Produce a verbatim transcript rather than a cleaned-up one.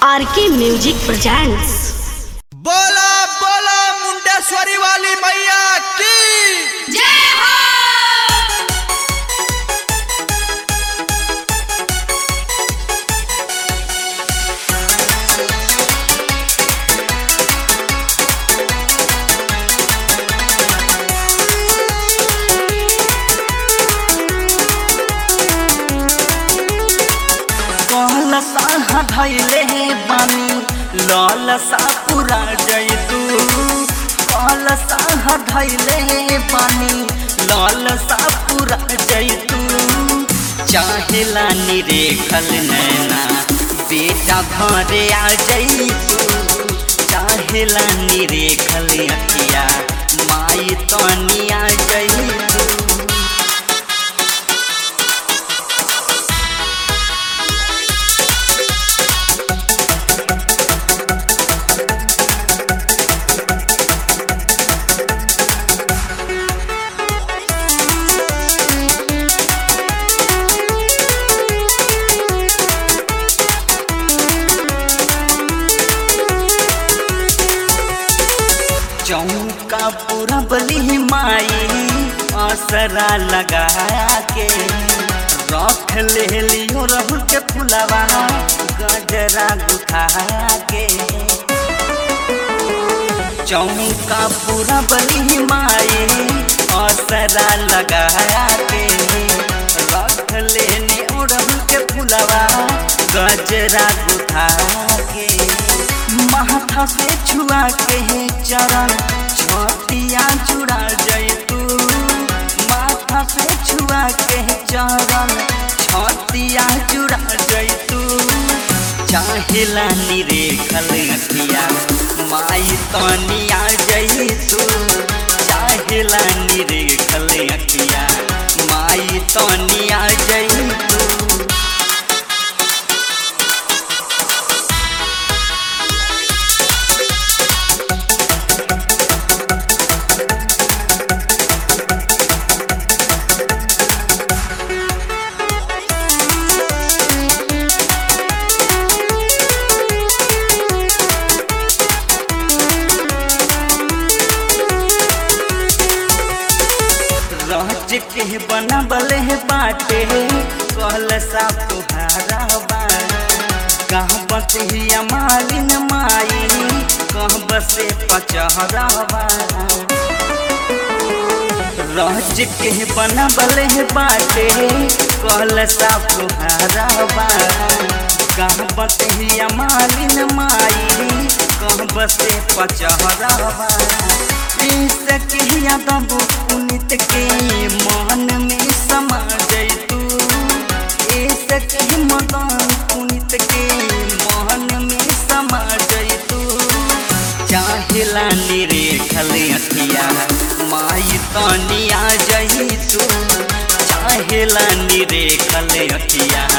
RK music presents. बोला बोला मुंडेश्वरी वाली मैया की जय हो। लसा धैले बानी ललसा पूरा जैतू लसा धैले बानी ललसा पूरा जैतू चाहेला निरेखल नैना बेटा घरे आ जैतू चाहेला निरेखल अखिया माई तनी आ जैतू चौका पूरा बली माई असरा लगा के रख ले लियो रहु के फुलवा गजरा गुथा के चौका पूरा बली माई असरा लगा के रख ले लियो रहु के फुलवा गजरा गुथा के माथा पे छुआ के चरण छतिया जुड़ा जैतू माथा पे छुआ के चरण छतिया जुड़ा जैतू चाहेला निरेखल अखिया माई तनी आ जैतू चाहेला निरेखल अखिया माई तनी आ जैतू रच के बनबले बाटे कहल सा तुहारा बा कहाँ बसिया मालिन माई कहाँ बसे पचहरा बा रच के बनबले बाटे कहल सा तुहारा बा कहाँ बसिया मालिन माई कहाँ बसे पचहरा बा सखिया दबू पुनित के मन में समा जैतू ए सखी मदन पुनित के मन में समा जैतू चाहेला निरेखल अखिया माई तनी आ जैतू चाहेला निरेखल अखिया